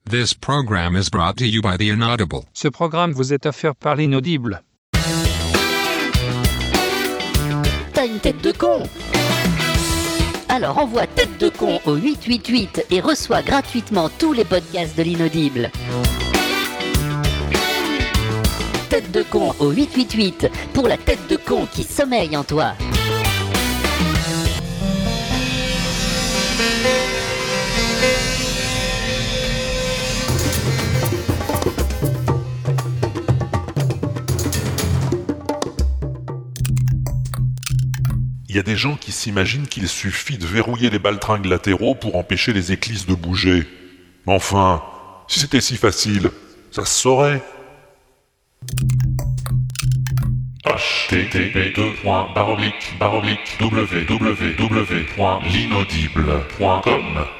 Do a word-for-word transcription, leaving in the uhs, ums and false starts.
This program is brought to you by the Inaudible. Ce programme vous est offert par l'Inaudible. T'as une tête de con? Alors envoie tête de con au huit huit huit et reçois gratuitement tous les podcasts de l'Inaudible. Tête de con au huit huit huit pour la tête de con qui sommeille en toi. Il y a des gens qui s'imaginent qu'il suffit de verrouiller les baltringues latéraux pour empêcher les éclisses de bouger. Mais enfin, si c'était si facile, ça se saurait. H T T P deux barre oblique barre oblique w w w point l'inaudible point com